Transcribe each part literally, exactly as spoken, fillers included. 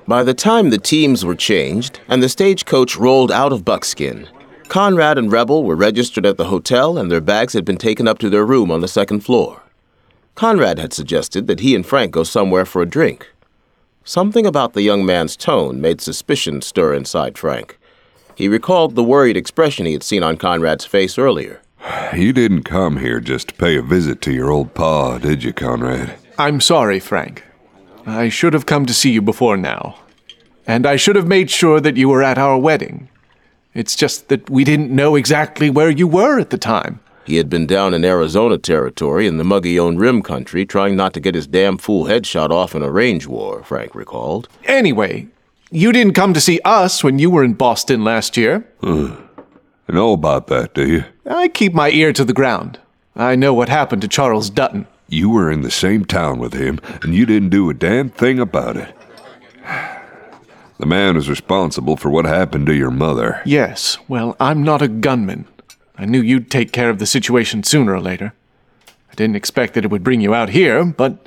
By the time the teams were changed and the stagecoach rolled out of Buckskin, Conrad and Rebel were registered at the hotel and their bags had been taken up to their room on the second floor. Conrad had suggested that he and Frank go somewhere for a drink. Something about the young man's tone made suspicion stir inside Frank. He recalled the worried expression he had seen on Conrad's face earlier. You didn't come here just to pay a visit to your old pa, did you, Conrad? I'm sorry, Frank. I should have come to see you before now. And I should have made sure that you were at our wedding. It's just that we didn't know exactly where you were at the time. He had been down in Arizona territory in the Mogollon Rim country trying not to get his damn fool head shot off in a range war, Frank recalled. Anyway, you didn't come to see us when you were in Boston last year. Huh. I know about that, do you? I keep my ear to the ground. I know what happened to Charles Dutton. You were in the same town with him, and you didn't do a damn thing about it. The man was responsible for what happened to your mother. Yes, well, I'm not a gunman. I knew you'd take care of the situation sooner or later. I didn't expect that it would bring you out here, but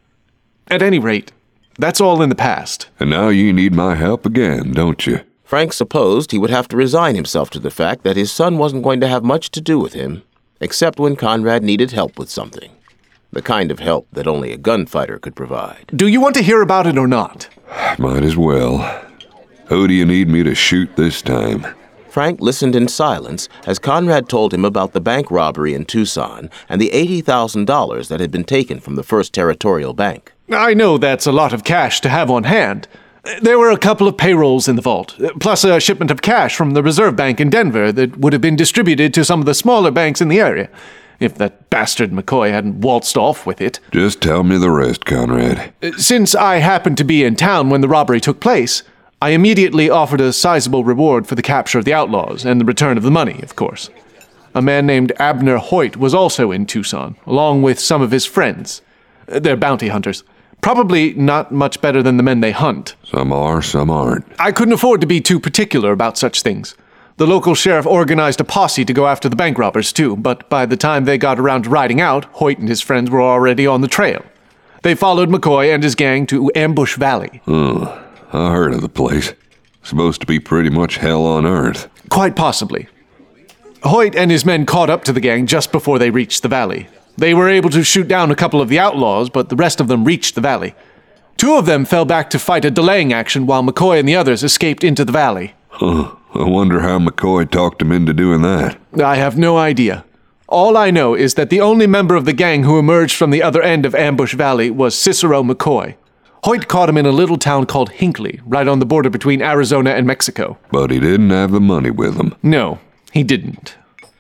at any rate, that's all in the past. And now you need my help again, don't you? Frank supposed he would have to resign himself to the fact that his son wasn't going to have much to do with him, except when Conrad needed help with something. The kind of help that only a gunfighter could provide. Do you want to hear about it or not? Might as well. Who do you need me to shoot this time? Frank listened in silence as Conrad told him about the bank robbery in Tucson and the eighty thousand dollars that had been taken from the First Territorial Bank. I know that's a lot of cash to have on hand. There were a couple of payrolls in the vault, plus a shipment of cash from the Reserve Bank in Denver that would have been distributed to some of the smaller banks in the area, if that bastard McCoy hadn't waltzed off with it. Just tell me the rest, Conrad. Since I happened to be in town when the robbery took place, I immediately offered a sizable reward for the capture of the outlaws and the return of the money, of course. A man named Abner Hoyt was also in Tucson, along with some of his friends. They're bounty hunters. Probably not much better than the men they hunt. Some are, some aren't. I couldn't afford to be too particular about such things. The local sheriff organized a posse to go after the bank robbers, too, but by the time they got around to riding out, Hoyt and his friends were already on the trail. They followed McCoy and his gang to Ambush Valley. Oh, I heard of the place. Supposed to be pretty much hell on earth. Quite possibly. Hoyt and his men caught up to the gang just before they reached the valley. They were able to shoot down a couple of the outlaws, but the rest of them reached the valley. Two of them fell back to fight a delaying action while McCoy and the others escaped into the valley. Huh. I wonder how McCoy talked him into doing that. I have no idea. All I know is that the only member of the gang who emerged from the other end of Ambush Valley was Cicero McCoy. Hoyt caught him in a little town called Hinckley, right on the border between Arizona and Mexico. But he didn't have the money with him. No, he didn't.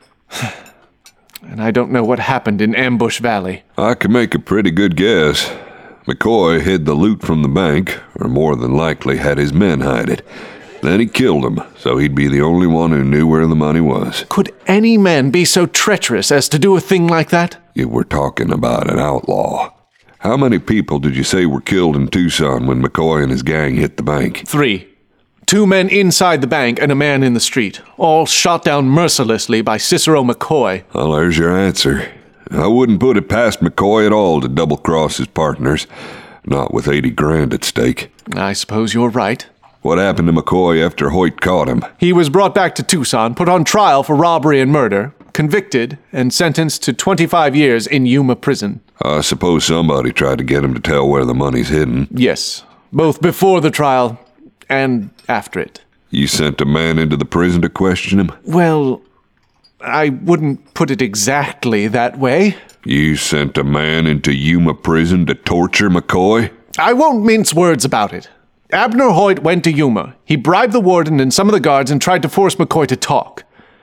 And I don't know what happened in Ambush Valley. I can make a pretty good guess. McCoy hid the loot from the bank, or more than likely had his men hide it. Then he killed him, so he'd be the only one who knew where the money was. Could any man be so treacherous as to do a thing like that? You were talking about an outlaw. How many people did you say were killed in Tucson when McCoy and his gang hit the bank? Three. Two men inside the bank and a man in the street, all shot down mercilessly by Cicero McCoy. Well, there's your answer. I wouldn't put it past McCoy at all to double-cross his partners, not with eighty grand at stake. I suppose you're right. What happened to McCoy after Hoyt caught him? He was brought back to Tucson, put on trial for robbery and murder, convicted, and sentenced to twenty-five years in Yuma prison. I suppose somebody tried to get him to tell where the money's hidden. Yes, both before the trial and after it. You sent a man into the prison to question him? Well, I wouldn't put it exactly that way. You sent a man into Yuma prison to torture McCoy? I won't mince words about it. Abner Hoyt went to Yuma. He bribed the warden and some of the guards and tried to force McCoy to talk.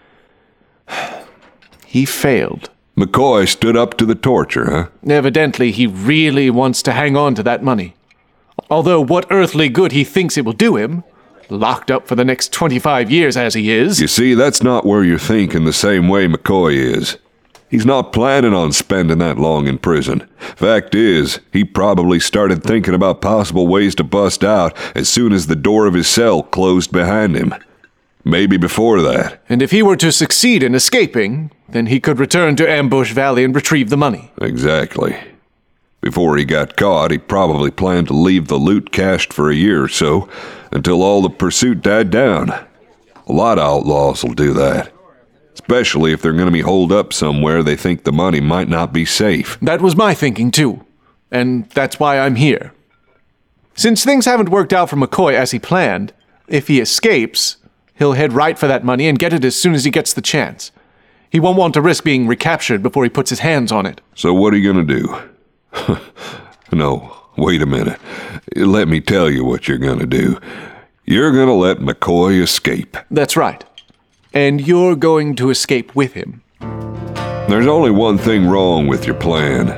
He failed. McCoy stood up to the torture, huh? Evidently, he really wants to hang on to that money. Although what earthly good he thinks it will do him, locked up for the next twenty-five years as he is. You see, that's not where you're thinking the same way McCoy is. He's not planning on spending that long in prison. Fact is, he probably started thinking about possible ways to bust out as soon as the door of his cell closed behind him. Maybe before that. And if he were to succeed in escaping, then he could return to Ambush Valley and retrieve the money. Exactly. Before he got caught, he probably planned to leave the loot cached for a year or so, until all the pursuit died down. A lot of outlaws will do that. Especially if they're going to be holed up somewhere they think the money might not be safe. That was my thinking, too. And that's why I'm here. Since things haven't worked out for McCoy as he planned, if he escapes, he'll head right for that money and get it as soon as he gets the chance. He won't want to risk being recaptured before he puts his hands on it. So what are you going to do? No, wait a minute. Let me tell you what you're going to do. You're going to let McCoy escape. That's right. And you're going to escape with him. There's only one thing wrong with your plan.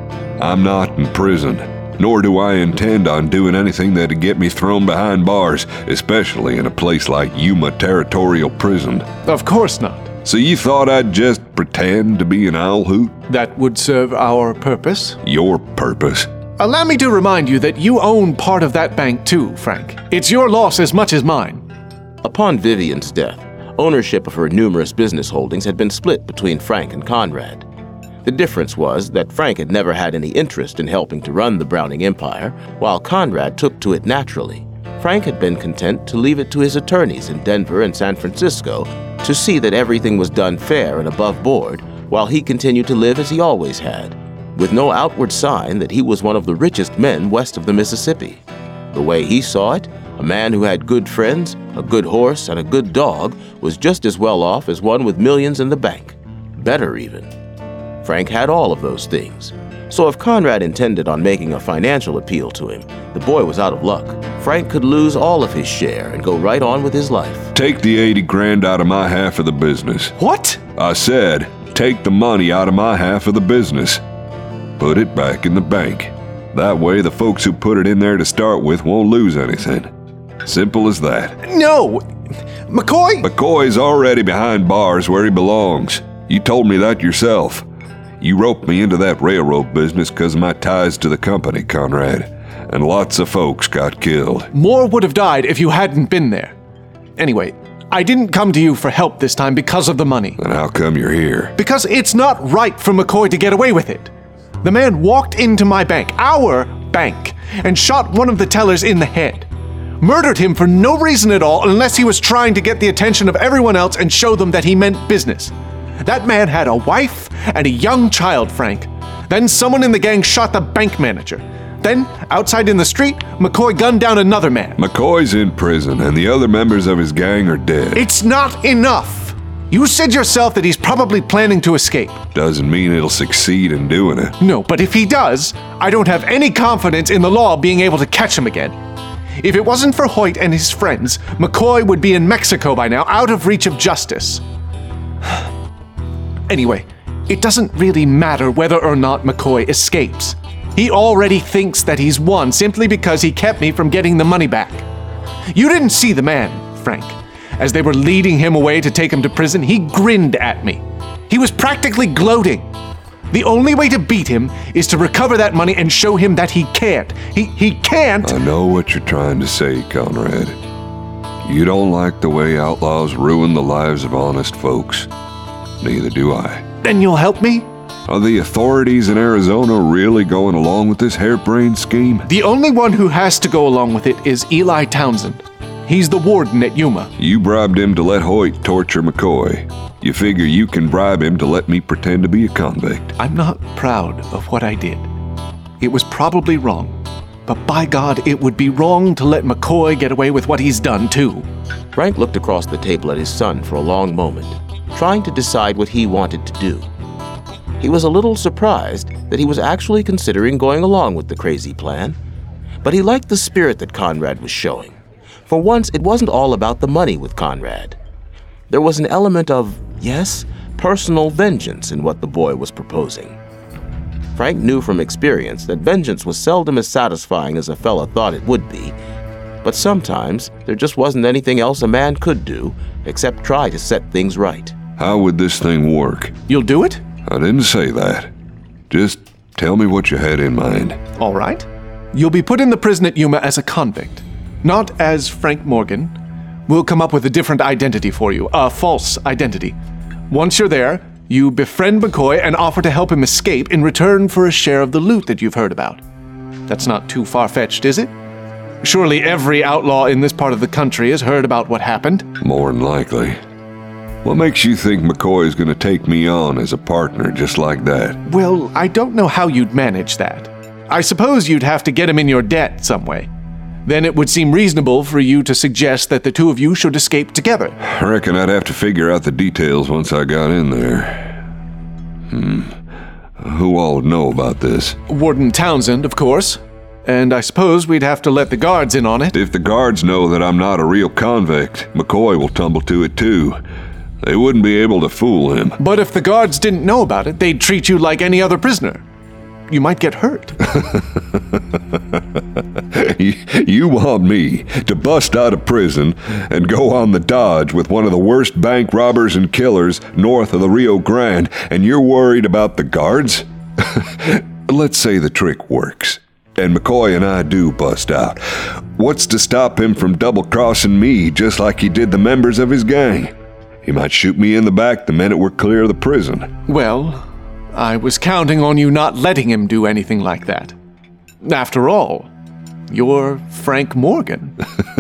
I'm not in prison, nor do I intend on doing anything that'd get me thrown behind bars, especially in a place like Yuma Territorial Prison. Of course not. So you thought I'd just pretend to be an owl hoot? That would serve our purpose. Your purpose? Allow me to remind you that you own part of that bank too, Frank. It's your loss as much as mine. Upon Vivian's death, ownership of her numerous business holdings had been split between Frank and Conrad. The difference was that Frank had never had any interest in helping to run the Browning Empire, while Conrad took to it naturally. Frank had been content to leave it to his attorneys in Denver and San Francisco to see that everything was done fair and above board, while he continued to live as he always had, with no outward sign that he was one of the richest men west of the Mississippi. The way he saw it, a man who had good friends, a good horse, and a good dog was just as well off as one with millions in the bank. Better even. Frank had all of those things. So if Conrad intended on making a financial appeal to him, the boy was out of luck. Frank could lose all of his share and go right on with his life. Take the eighty grand out of my half of the business. What? I said, take the money out of my half of the business. Put it back in the bank. That way the folks who put it in there to start with won't lose anything. Simple as that. No! McCoy? McCoy's already behind bars where he belongs. You told me that yourself. You roped me into that railroad business because of my ties to the company, Conrad. And lots of folks got killed. More would have died if you hadn't been there. Anyway, I didn't come to you for help this time because of the money. Then how come you're here? Because it's not right for McCoy to get away with it. The man walked into my bank, our bank, and shot one of the tellers in the head. Murdered him for no reason at all unless he was trying to get the attention of everyone else and show them that he meant business. That man had a wife and a young child, Frank. Then someone in the gang shot the bank manager. Then, outside in the street, McCoy gunned down another man. McCoy's in prison and the other members of his gang are dead. It's not enough! You said yourself that he's probably planning to escape. Doesn't mean it'll succeed in doing it. No, but if he does, I don't have any confidence in the law being able to catch him again. If it wasn't for Hoyt and his friends, McCoy would be in Mexico by now, out of reach of justice. Anyway, it doesn't really matter whether or not McCoy escapes. He already thinks that he's won simply because he kept me from getting the money back. You didn't see the man, Frank. As they were leading him away to take him to prison, he grinned at me. He was practically gloating. The only way to beat him is to recover that money and show him that he can't. He he can't. I know what you're trying to say, Conrad. You don't like the way outlaws ruin the lives of honest folks. Neither do I. Then you'll help me? Are the authorities in Arizona really going along with this harebrained scheme? The only one who has to go along with it is Eli Townsend. He's the warden at Yuma. You bribed him to let Hoyt torture McCoy. You figure you can bribe him to let me pretend to be a convict. I'm not proud of what I did. It was probably wrong. But by God, it would be wrong to let McCoy get away with what he's done, too. Frank looked across the table at his son for a long moment, trying to decide what he wanted to do. He was a little surprised that he was actually considering going along with the crazy plan, but he liked the spirit that Conrad was showing. For once, it wasn't all about the money with Conrad. There was an element of, yes, personal vengeance in what the boy was proposing. Frank knew from experience that vengeance was seldom as satisfying as a fella thought it would be, but sometimes there just wasn't anything else a man could do except try to set things right. How would this thing work? You'll do it? I didn't say that. Just tell me what you had in mind. All right. You'll be put in the prison at Yuma as a convict, not as Frank Morgan. We'll come up with a different identity for you, a false identity. Once you're there, You befriend McCoy and offer to help him escape in return for a share of the loot that you've heard about. That's not too far-fetched, is it? Surely every outlaw in this part of the country has heard about what happened. More than likely. What makes you think McCoy is going to take me on as a partner just like that? Well, I don't know how you'd manage that. I suppose you'd have to get him in your debt some way. Then it would seem reasonable for you to suggest that the two of you should escape together. I reckon I'd have to figure out the details once I got in there. Hmm. Who all would know about this? Warden Townsend, of course. And I suppose we'd have to let the guards in on it. If the guards know that I'm not a real convict, McCoy will tumble to it too. They wouldn't be able to fool him. But if the guards didn't know about it, they'd treat you like any other prisoner. You might get hurt. you, you want me to bust out of prison and go on the dodge with one of the worst bank robbers and killers north of the Rio Grande, and you're worried about the guards? Let's say the trick works, and McCoy and I do bust out. What's to stop him from double-crossing me just like he did the members of his gang? He might shoot me in the back the minute we're clear of the prison. Well, I was counting on you not letting him do anything like that. After all, you're Frank Morgan.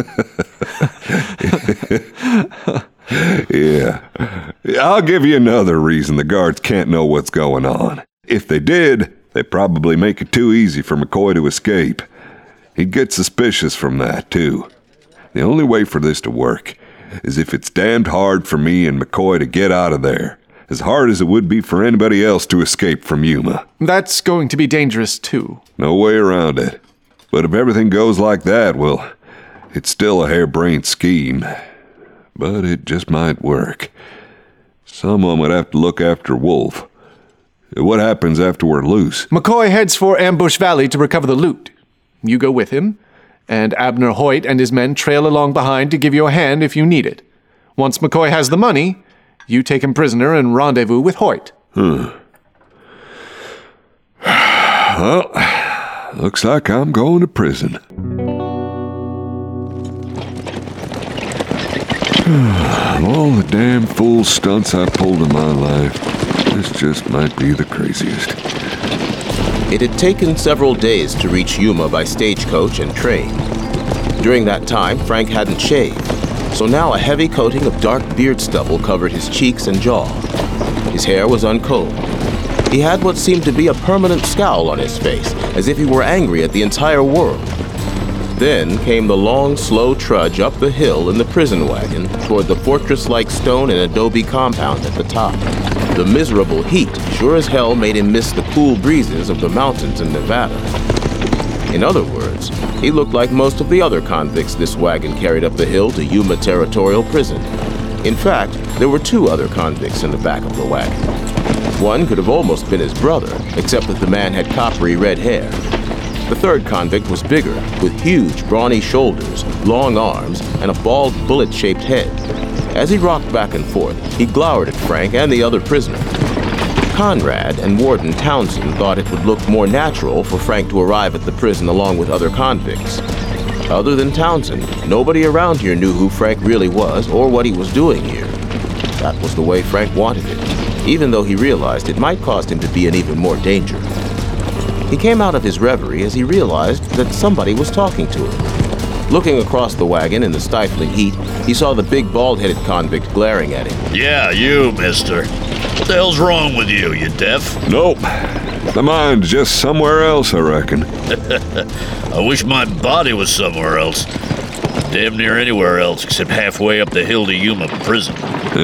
Yeah. I'll give you another reason the guards can't know what's going on. If they did, they'd probably make it too easy for McCoy to escape. He'd get suspicious from that, too. The only way for this to work is if it's damned hard for me and McCoy to get out of there, as hard as it would be for anybody else to escape from Yuma. That's going to be dangerous, too. No way around it. But if everything goes like that, well, it's still a harebrained scheme. But it just might work. Someone would have to look after Wolf. What happens after we're loose? McCoy heads for Ambush Valley to recover the loot. You go with him, and Abner Hoyt and his men trail along behind to give you a hand if you need it. Once McCoy has the money, you take him prisoner and rendezvous with Hoyt. Hmm. Well, looks like I'm going to prison. Of all the damn fool stunts I've pulled in my life, this just might be the craziest. It had taken several days to reach Yuma by stagecoach and train. During that time, Frank hadn't shaved, so now a heavy coating of dark beard stubble covered his cheeks and jaw. His hair was uncombed. He had what seemed to be a permanent scowl on his face, as if he were angry at the entire world. Then came the long, slow trudge up the hill in the prison wagon toward the fortress-like stone and adobe compound at the top. The miserable heat sure as hell made him miss the cool breezes of the mountains in Nevada. In other words, he looked like most of the other convicts this wagon carried up the hill to Yuma Territorial Prison. In fact, there were two other convicts in the back of the wagon. One could have almost been his brother, except that the man had coppery red hair. The third convict was bigger, with huge, brawny shoulders, long arms, and a bald, bullet-shaped head. As he rocked back and forth, he glowered at Frank and the other prisoner. Conrad and Warden Townsend thought it would look more natural for Frank to arrive at the prison along with other convicts. Other than Townsend, nobody around here knew who Frank really was or what he was doing here. That was the way Frank wanted it, even though he realized it might cost him to be in even more danger. He came out of his reverie as he realized that somebody was talking to him. Looking across the wagon in the stifling heat, he saw the big bald-headed convict glaring at him. Yeah, you, mister. What the hell's wrong with you? You deaf? Nope. The mind's just somewhere else, I reckon. I wish my body was somewhere else. Damn near anywhere else except halfway up the hill to Yuma prison.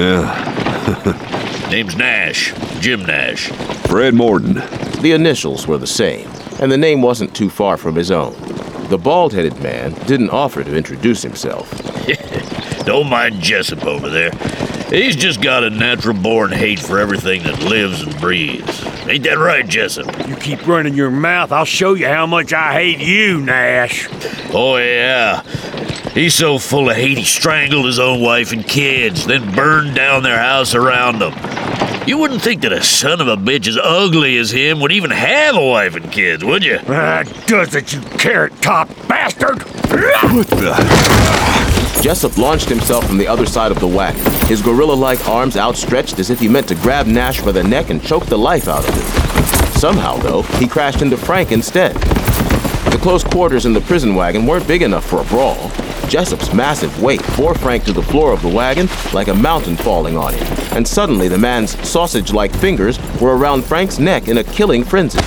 Yeah. Name's Nash. Jim Nash. Fred Morton. The initials were the same, and the name wasn't too far from his own. The bald-headed man didn't offer to introduce himself. Don't mind Jessup over there. He's just got a natural-born hate for everything that lives and breathes. Ain't that right, Jessup? You keep running your mouth, I'll show you how much I hate you, Nash. Oh, yeah. He's so full of hate he strangled his own wife and kids, then burned down their house around them. You wouldn't think that a son of a bitch as ugly as him would even have a wife and kids, would you? That does it, you carrot-top bastard! What the... Jessup launched himself from the other side of the wagon, his gorilla-like arms outstretched as if he meant to grab Nash by the neck and choke the life out of him. Somehow, though, he crashed into Frank instead. The close quarters in the prison wagon weren't big enough for a brawl. Jessup's massive weight bore Frank to the floor of the wagon like a mountain falling on him, and suddenly the man's sausage-like fingers were around Frank's neck in a killing frenzy.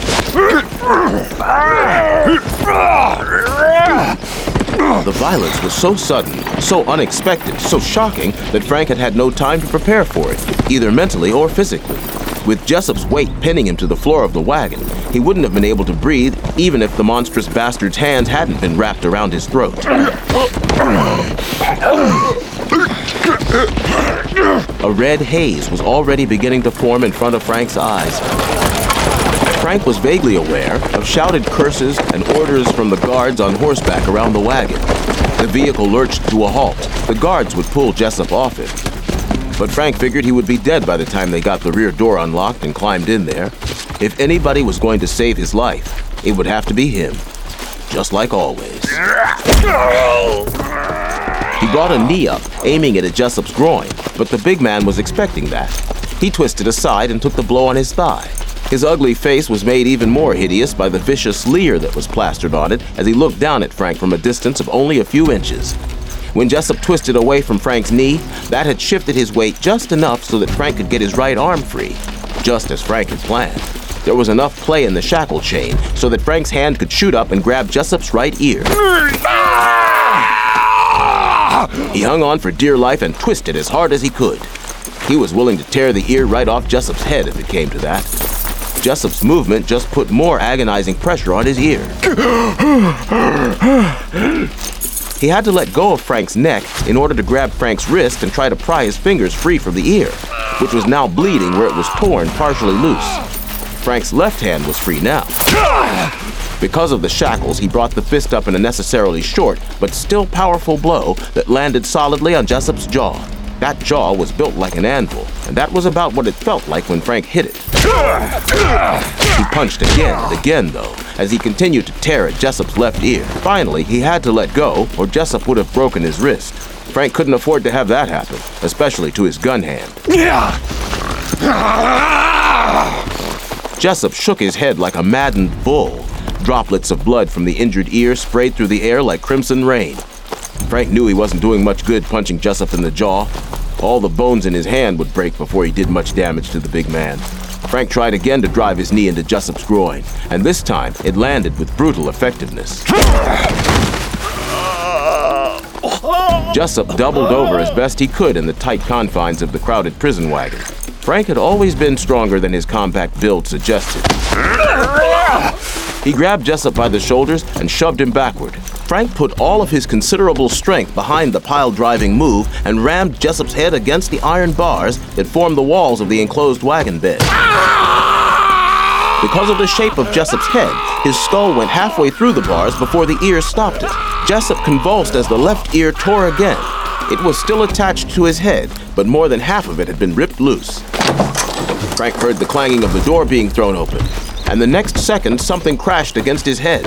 The violence was so sudden, so unexpected, so shocking that Frank had had no time to prepare for it, either mentally or physically. With Jessup's weight pinning him to the floor of the wagon, he wouldn't have been able to breathe even if the monstrous bastard's hands hadn't been wrapped around his throat. A red haze was already beginning to form in front of Frank's eyes. Frank was vaguely aware of shouted curses and orders from the guards on horseback around the wagon. The vehicle lurched to a halt. The guards would pull Jessup off it. But Frank figured he would be dead by the time they got the rear door unlocked and climbed in there. If anybody was going to save his life, it would have to be him. Just like always. He brought a knee up, aiming it at Jessup's groin, but the big man was expecting that. He twisted aside and took the blow on his thigh. His ugly face was made even more hideous by the vicious leer that was plastered on it as he looked down at Frank from a distance of only a few inches. When Jessup twisted away from Frank's knee, that had shifted his weight just enough so that Frank could get his right arm free, just as Frank had planned. There was enough play in the shackle chain so that Frank's hand could shoot up and grab Jessup's right ear. He hung on for dear life and twisted as hard as he could. He was willing to tear the ear right off Jessup's head if it came to that. Jessup's movement just put more agonizing pressure on his ear. He had to let go of Frank's neck in order to grab Frank's wrist and try to pry his fingers free from the ear, which was now bleeding where it was torn partially loose. Frank's left hand was free now. Because of the shackles, he brought the fist up in a necessarily short but still powerful blow that landed solidly on Jessup's jaw. That jaw was built like an anvil, and that was about what it felt like when Frank hit it. He punched again and again, though, as he continued to tear at Jessup's left ear. Finally, he had to let go, or Jessup would have broken his wrist. Frank couldn't afford to have that happen, especially to his gun hand. Jessup shook his head like a maddened bull. Droplets of blood from the injured ear sprayed through the air like crimson rain. Frank knew he wasn't doing much good punching Jessup in the jaw. All the bones in his hand would break before he did much damage to the big man. Frank tried again to drive his knee into Jessup's groin, and this time it landed with brutal effectiveness. Jessup doubled over as best he could in the tight confines of the crowded prison wagon. Frank had always been stronger than his compact build suggested. He grabbed Jessup by the shoulders and shoved him backward. Frank put all of his considerable strength behind the pile-driving move and rammed Jessup's head against the iron bars that formed the walls of the enclosed wagon bed. Because of the shape of Jessup's head, his skull went halfway through the bars before the ear stopped it. Jessup convulsed as the left ear tore again. It was still attached to his head, but more than half of it had been ripped loose. Frank heard the clanging of the door being thrown open, and the next second something crashed against his head.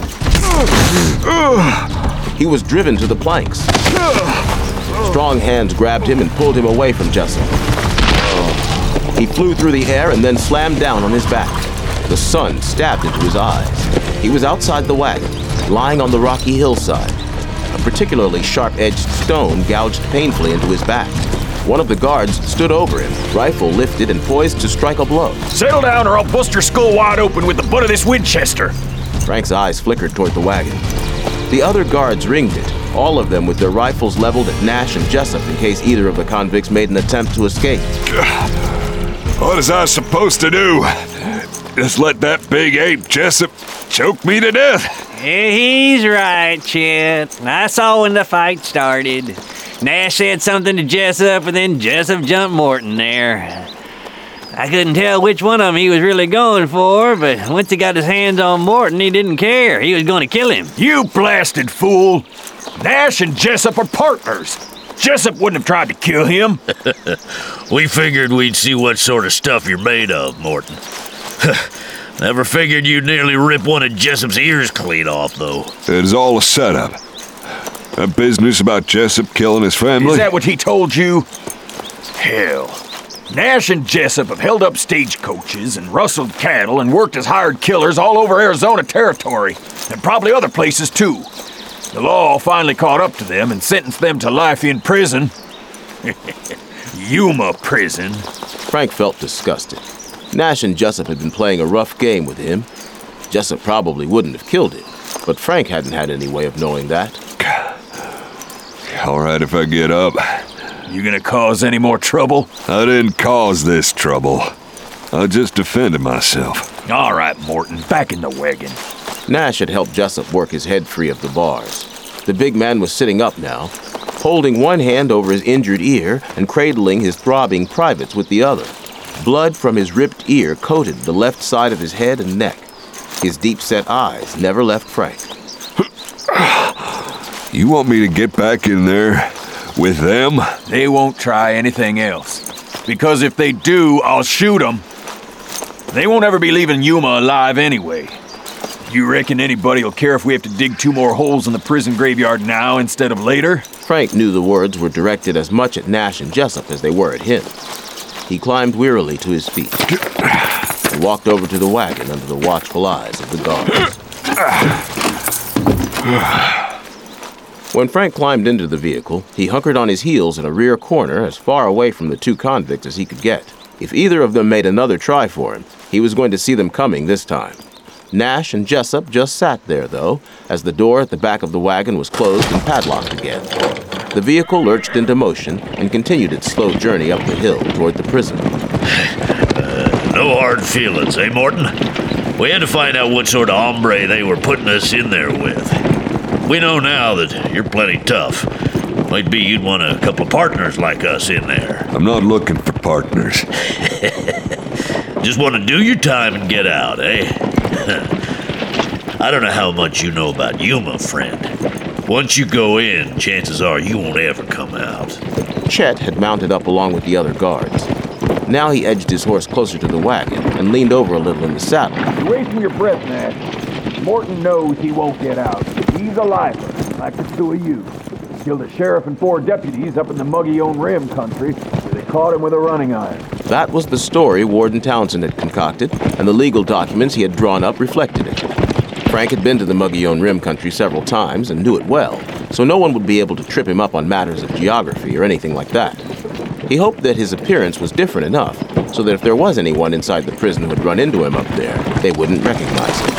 He was driven to the planks. Strong hands grabbed him and pulled him away from Jessup. He flew through the air and then slammed down on his back. The sun stabbed into his eyes. He was outside the wagon, lying on the rocky hillside. A particularly sharp-edged stone gouged painfully into his back. One of the guards stood over him, rifle lifted and poised to strike a blow. Settle down or I'll bust your skull wide open with the butt of this Winchester. Frank's eyes flickered toward the wagon. The other guards ringed it, all of them with their rifles leveled at Nash and Jessup in case either of the convicts made an attempt to escape. What is I supposed to do? Just let that big ape Jessup choke me to death? Yeah, he's right, Chet. I saw when the fight started. Nash said something to Jessup, and then Jessup jumped Morton there. I couldn't tell which one of them he was really going for, but once he got his hands on Morton, he didn't care. He was going to kill him. You blasted fool! Nash and Jessup are partners. Jessup wouldn't have tried to kill him. We figured we'd see what sort of stuff you're made of, Morton. Never figured you'd nearly rip one of Jessup's ears clean off, though. It is all a setup. That business about Jessup killing his family? Is that what he told you? Hell. Nash and Jessup have held up stagecoaches and rustled cattle and worked as hired killers all over Arizona territory, and probably other places too. The law finally caught up to them and sentenced them to life in prison. Yuma prison. Frank felt disgusted. Nash and Jessup had been playing a rough game with him. Jessup probably wouldn't have killed him, but Frank hadn't had any way of knowing that. All right if I get up. You gonna cause any more trouble? I didn't cause this trouble. I just defended myself. All right, Morton, back in the wagon. Nash had helped Jessup work his head free of the bars. The big man was sitting up now, holding one hand over his injured ear and cradling his throbbing privates with the other. Blood from his ripped ear coated the left side of his head and neck. His deep-set eyes never left Frank. You want me to get back in there with them? They won't try anything else. Because if they do, I'll shoot them. They won't ever be leaving Yuma alive anyway. You reckon anybody will care if we have to dig two more holes in the prison graveyard now instead of later? Frank knew the words were directed as much at Nash and Jessup as they were at him. He climbed wearily to his feet. He walked over to the wagon under the watchful eyes of the guards. When Frank climbed into the vehicle, he hunkered on his heels in a rear corner as far away from the two convicts as he could get. If either of them made another try for him, he was going to see them coming this time. Nash and Jessup just sat there, though, as the door at the back of the wagon was closed and padlocked again. The vehicle lurched into motion and continued its slow journey up the hill toward the prison. Uh, no hard feelings, eh, Morton? We had to find out what sort of hombre they were putting us in there with. We know now that you're plenty tough. Might be you'd want a couple of partners like us in there. I'm not looking for partners. Just want to do your time and get out, eh? I don't know how much you know about Yuma, friend. Once you go in, chances are you won't ever come out. Chet had mounted up along with the other guards. Now he edged his horse closer to the wagon and leaned over a little in the saddle. You're wasting your breath, Nash. Morton knows he won't get out. He's a lifer, like the two of you. Killed a sheriff and four deputies up in the Muggy-owned Rim country, where they caught him with a running iron. That was the story Warden Townsend had concocted, and the legal documents he had drawn up reflected it. Frank had been to the Muggy-owned Rim country several times and knew it well, so no one would be able to trip him up on matters of geography or anything like that. He hoped that his appearance was different enough so that if there was anyone inside the prison who had run into him up there, they wouldn't recognize him.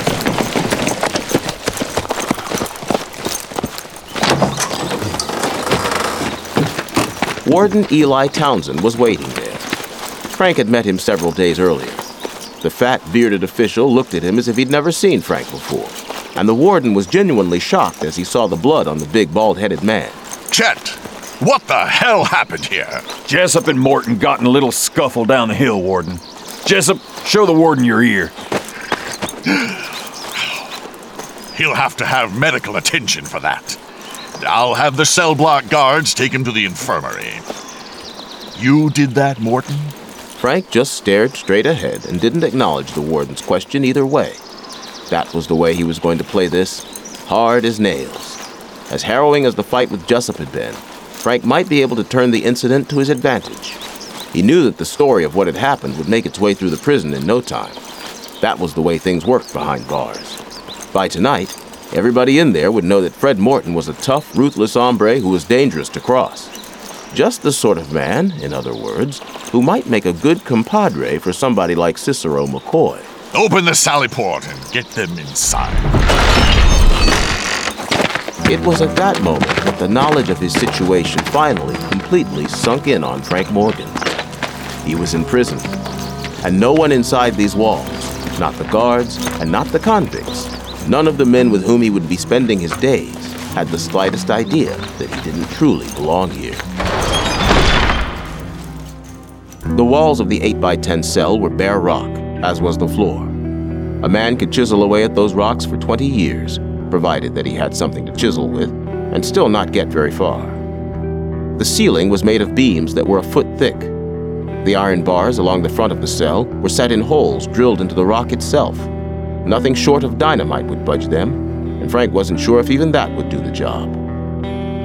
Warden Eli Townsend was waiting there. Frank had met him several days earlier. The fat, bearded official looked at him as if he'd never seen Frank before, and the warden was genuinely shocked as he saw the blood on the big, bald-headed man. Chet, what the hell happened here? Jessup and Morton got in a little scuffle down the hill, Warden. Jessup, show the warden your ear. He'll have to have medical attention for that. I'll have the cell block guards take him to the infirmary. You did that, Morton? Frank just stared straight ahead and didn't acknowledge the warden's question either way. That was the way he was going to play this, hard as nails. As harrowing as the fight with Jessup had been, Frank might be able to turn the incident to his advantage. He knew that the story of what had happened would make its way through the prison in no time. That was the way things worked behind bars. By tonight, everybody in there would know that Fred Morton was a tough, ruthless hombre who was dangerous to cross. Just the sort of man, in other words, who might make a good compadre for somebody like Cicero McCoy. Open the sally port and get them inside. It was at that moment that the knowledge of his situation finally completely sunk in on Frank Morgan. He was in prison, and no one inside these walls, not the guards and not the convicts, none of the men with whom he would be spending his days, had the slightest idea that he didn't truly belong here. The walls of the eight by ten cell were bare rock, as was the floor. A man could chisel away at those rocks for twenty years, provided that he had something to chisel with, and still not get very far. The ceiling was made of beams that were a foot thick. The iron bars along the front of the cell were set in holes drilled into the rock itself. Nothing short of dynamite would budge them, and Frank wasn't sure if even that would do the job.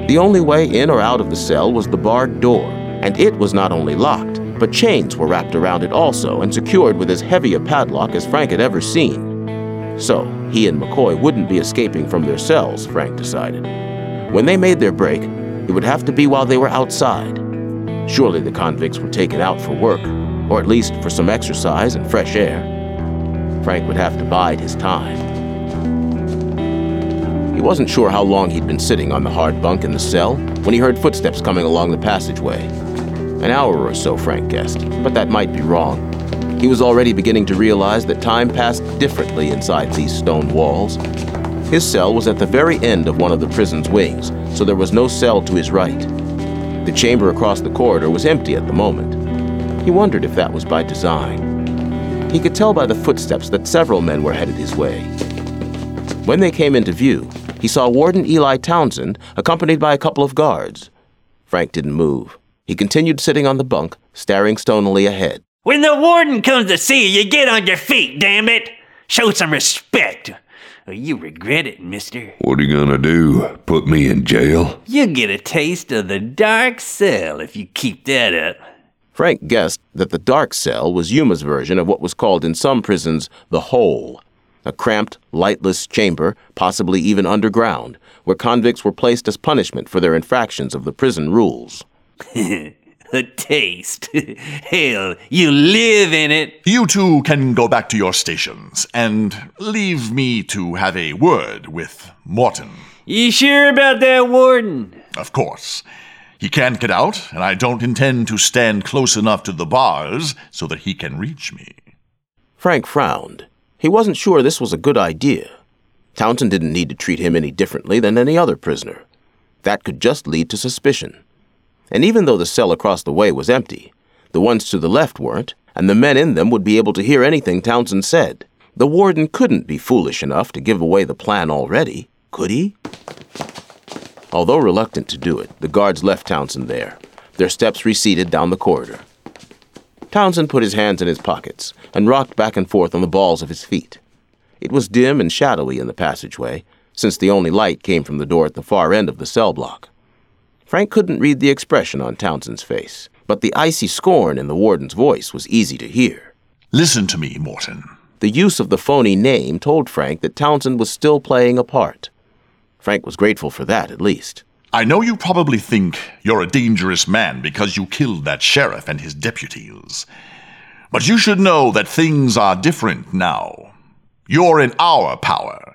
The only way in or out of the cell was the barred door, and it was not only locked, but chains were wrapped around it also and secured with as heavy a padlock as Frank had ever seen. So, he and McCoy wouldn't be escaping from their cells, Frank decided. When they made their break, it would have to be while they were outside. Surely the convicts were taken out for work, or at least for some exercise and fresh air. Frank would have to bide his time. He wasn't sure how long he'd been sitting on the hard bunk in the cell when he heard footsteps coming along the passageway. An hour or so, Frank guessed, but that might be wrong. He was already beginning to realize that time passed differently inside these stone walls. His cell was at the very end of one of the prison's wings, so there was no cell to his right. The chamber across the corridor was empty at the moment. He wondered if that was by design. He could tell by the footsteps that several men were headed his way. When they came into view, he saw Warden Eli Townsend accompanied by a couple of guards. Frank didn't move. He continued sitting on the bunk, staring stonily ahead. When the warden comes to see you, you get on your feet, damn it! Show some respect. Or you regret it, mister. What are you gonna do? Put me in jail? You get a taste of the dark cell if you keep that up. Frank guessed that the dark cell was Yuma's version of what was called in some prisons the hole, a cramped, lightless chamber, possibly even underground, where convicts were placed as punishment for their infractions of the prison rules. A taste. Hell, you live in it. You two can go back to your stations and leave me to have a word with Morton. You sure about that, warden? Of course. He can't get out, and I don't intend to stand close enough to the bars so that he can reach me. Frank frowned. He wasn't sure this was a good idea. Townsend didn't need to treat him any differently than any other prisoner. That could just lead to suspicion. And even though the cell across the way was empty, the ones to the left weren't, and the men in them would be able to hear anything Townsend said. The warden couldn't be foolish enough to give away the plan already, could he? Although reluctant to do it, the guards left Townsend there. Their steps receded down the corridor. Townsend put his hands in his pockets and rocked back and forth on the balls of his feet. It was dim and shadowy in the passageway, since the only light came from the door at the far end of the cell block. Frank couldn't read the expression on Townsend's face, but the icy scorn in the warden's voice was easy to hear. Listen to me, Morton. The use of the phony name told Frank that Townsend was still playing a part. Frank was grateful for that, at least. I know you probably think you're a dangerous man because you killed that sheriff and his deputies. But you should know that things are different now. You're in our power.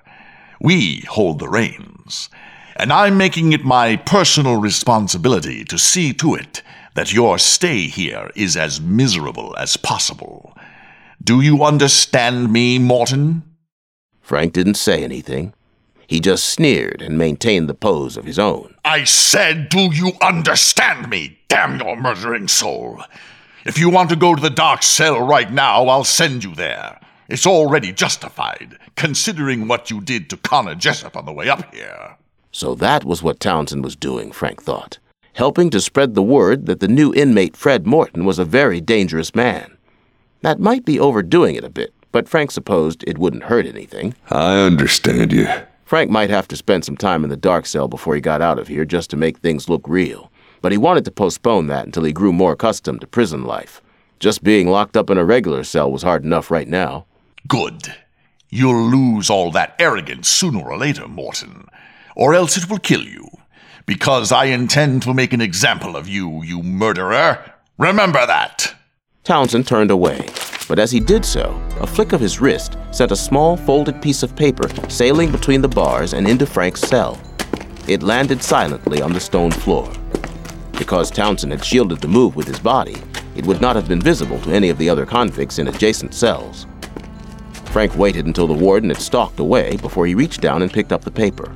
We hold the reins. And I'm making it my personal responsibility to see to it that your stay here is as miserable as possible. Do you understand me, Morton? Frank didn't say anything. He just sneered and maintained the pose of his own. I said, do you understand me, damn your murdering soul? If you want to go to the dark cell right now, I'll send you there. It's already justified, considering what you did to Connor Jessup on the way up here. So that was what Townsend was doing, Frank thought, helping to spread the word that the new inmate Fred Morton was a very dangerous man. That might be overdoing it a bit, but Frank supposed it wouldn't hurt anything. I understand you. Frank might have to spend some time in the dark cell before he got out of here just to make things look real, but he wanted to postpone that until he grew more accustomed to prison life. Just being locked up in a regular cell was hard enough right now. Good. You'll lose all that arrogance sooner or later, Morton. Or else it will kill you, because I intend to make an example of you, you murderer. Remember that. Townsend turned away, but as he did so, a flick of his wrist sent a small folded piece of paper sailing between the bars and into Frank's cell. It landed silently on the stone floor. Because Townsend had shielded the move with his body, it would not have been visible to any of the other convicts in adjacent cells. Frank waited until the warden had stalked away before he reached down and picked up the paper.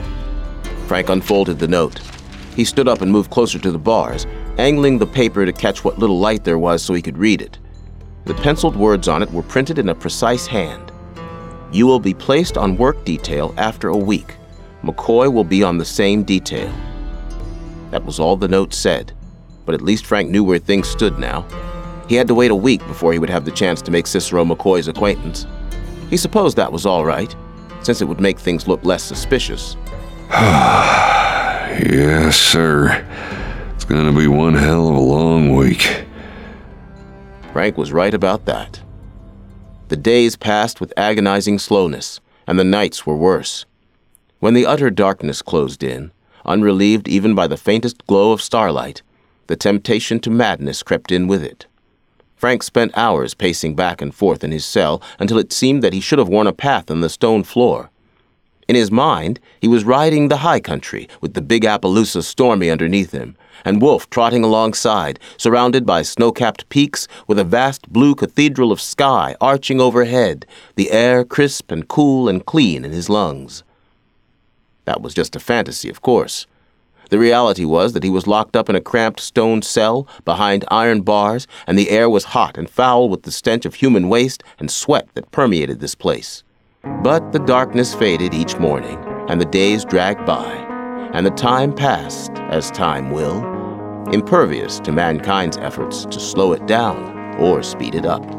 Frank unfolded the note. He stood up and moved closer to the bars, angling the paper to catch what little light there was so he could read it. The penciled words on it were printed in a precise hand. You will be placed on work detail after a week. McCoy will be on the same detail. That was all the note said, but at least Frank knew where things stood now. He had to wait a week before he would have the chance to make Cicero McCoy's acquaintance. He supposed that was all right, since it would make things look less suspicious. Yeah, Yes, sir. It's gonna be one hell of a long week. Frank was right about that. The days passed with agonizing slowness, and the nights were worse. When the utter darkness closed in, unrelieved even by the faintest glow of starlight, the temptation to madness crept in with it. Frank spent hours pacing back and forth in his cell until it seemed that he should have worn a path in the stone floor. In his mind, he was riding the high country with the big Appaloosa stormy underneath him, and Wolf trotting alongside, surrounded by snow-capped peaks with a vast blue cathedral of sky arching overhead, the air crisp and cool and clean in his lungs. That was just a fantasy, of course. The reality was that he was locked up in a cramped stone cell behind iron bars, and the air was hot and foul with the stench of human waste and sweat that permeated this place. But the darkness faded each morning, and the days dragged by, and the time passed, as time will, impervious to mankind's efforts to slow it down or speed it up.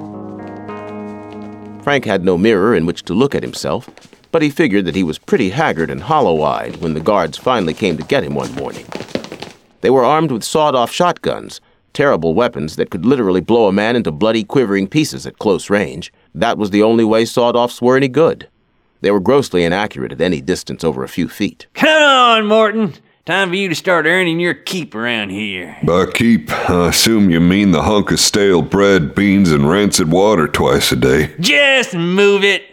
Frank had no mirror in which to look at himself, but he figured that he was pretty haggard and hollow-eyed when the guards finally came to get him one morning. They were armed with sawed-off shotguns, terrible weapons that could literally blow a man into bloody, quivering pieces at close range. That was the only way sawed-offs were any good. They were grossly inaccurate at any distance over a few feet. Come on, Morton. Time for you to start earning your keep around here. By keep, I assume you mean the hunk of stale bread, beans, and rancid water twice a day. Just move it.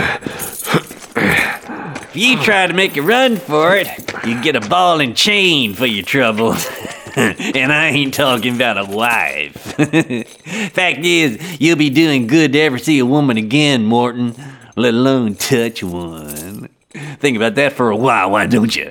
If you try to make a run for it, you get a ball and chain for your trouble. And I ain't talking about a wife. Fact is, you'll be doing good to ever see a woman again, Morton, let alone touch one. Think about that for a while, why don't you?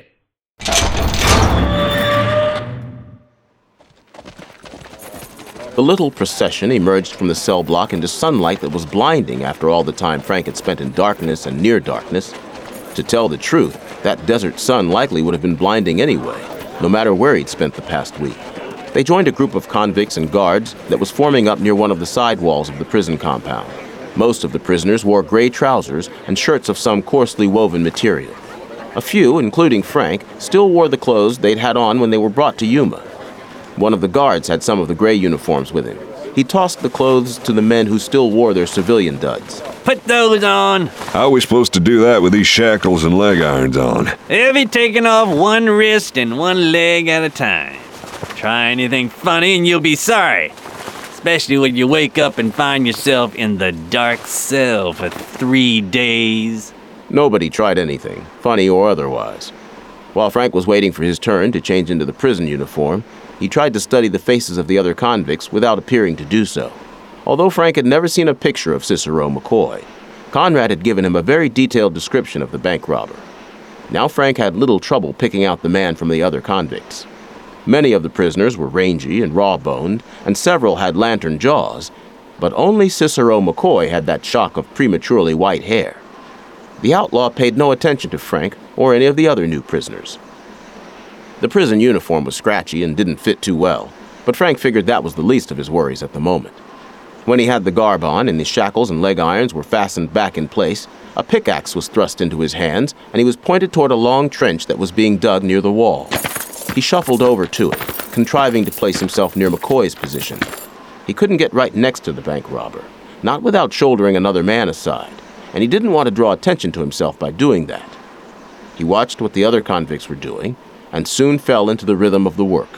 The little procession emerged from the cell block into sunlight that was blinding after all the time Frank had spent in darkness and near darkness. To tell the truth, that desert sun likely would have been blinding anyway, no matter where he'd spent the past week. They joined a group of convicts and guards that was forming up near one of the side walls of the prison compound. Most of the prisoners wore gray trousers and shirts of some coarsely woven material. A few, including Frank, still wore the clothes they'd had on when they were brought to Yuma. One of the guards had some of the gray uniforms with him. He tossed the clothes to the men who still wore their civilian duds. Put those on. How are we supposed to do that with these shackles and leg irons on? They'll be taking off one wrist and one leg at a time. Try anything funny and you'll be sorry. Especially when you wake up and find yourself in the dark cell for three days. Nobody tried anything, funny or otherwise. While Frank was waiting for his turn to change into the prison uniform, he tried to study the faces of the other convicts without appearing to do so. Although Frank had never seen a picture of Cicero McCoy, Conrad had given him a very detailed description of the bank robber. Now Frank had little trouble picking out the man from the other convicts. Many of the prisoners were rangy and raw-boned, and several had lantern jaws, but only Cicero McCoy had that shock of prematurely white hair. The outlaw paid no attention to Frank or any of the other new prisoners. The prison uniform was scratchy and didn't fit too well, but Frank figured that was the least of his worries at the moment. When he had the garb on and the shackles and leg irons were fastened back in place, a pickaxe was thrust into his hands and he was pointed toward a long trench that was being dug near the wall. He shuffled over to it, contriving to place himself near McCoy's position. He couldn't get right next to the bank robber, not without shouldering another man aside, and he didn't want to draw attention to himself by doing that. He watched what the other convicts were doing, and soon fell into the rhythm of the work.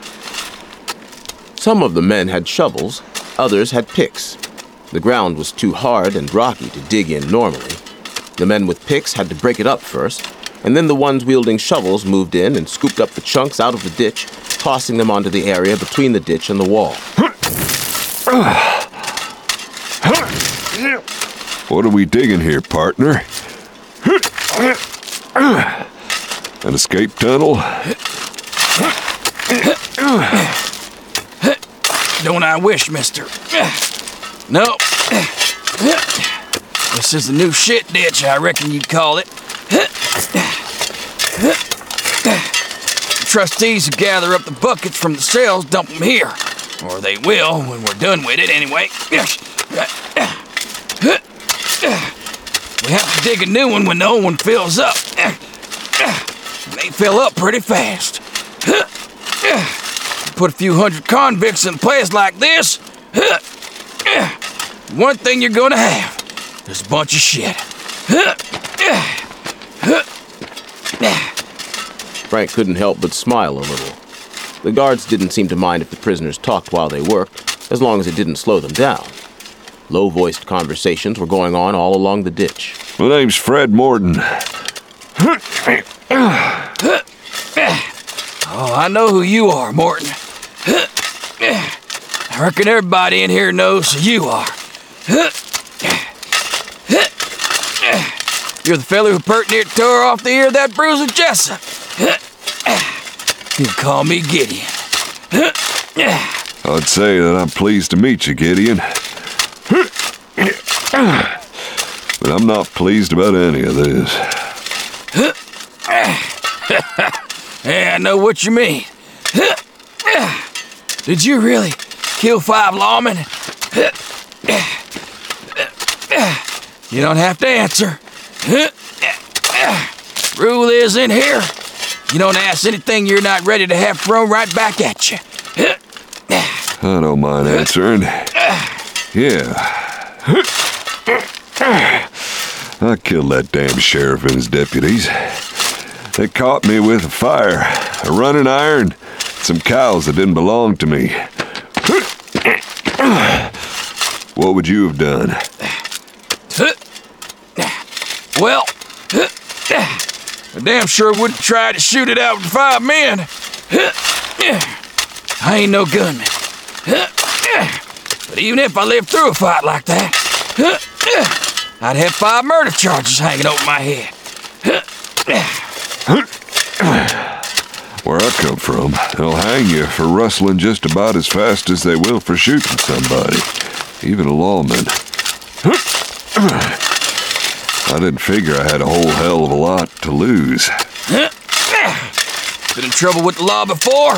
Some of the men had shovels, others had picks. The ground was too hard and rocky to dig in normally. The men with picks had to break it up first, and then the ones wielding shovels moved in and scooped up the chunks out of the ditch, tossing them onto the area between the ditch and the wall. What are we digging here, partner? An escape tunnel? Don't I wish, mister? No. This is the new shit ditch, I reckon you'd call it. The trustees will gather up the buckets from the cells, dump them here. Or they will when we're done with it, anyway. We have to dig a new one when the old one fills up. They fill up pretty fast. Put a few hundred convicts in a place like this, one thing you're gonna have is a bunch of shit. Frank couldn't help but smile a little. The guards didn't seem to mind if the prisoners talked while they worked, as long as it didn't slow them down. Low-voiced conversations were going on all along the ditch. My name's Fred Morton. Oh, I know who you are, Morton. I reckon everybody in here knows who you are. You're the fellow who pert near tore off the ear of that bruiser Jessup. You can call me Gideon. I'd say that I'm pleased to meet you, Gideon. But I'm not pleased about any of this. Yeah, I know what you mean. Did you really kill five lawmen? You don't have to answer. Rule is in here, you don't ask anything you're not ready to have thrown right back at you. I don't mind answering. Yeah. I killed that damn sheriff and his deputies. They caught me with a fire, a running iron, some cows that didn't belong to me. What would you have done? Well, I damn sure wouldn't try to shoot it out with five men. I ain't no gunman. But even if I lived through a fight like that, I'd have five murder charges hanging over my head. Where I come from, they'll hang you for rustling just about as fast as they will for shooting somebody, even a lawman. I didn't figure I had a whole hell of a lot to lose. Been in trouble with the law before?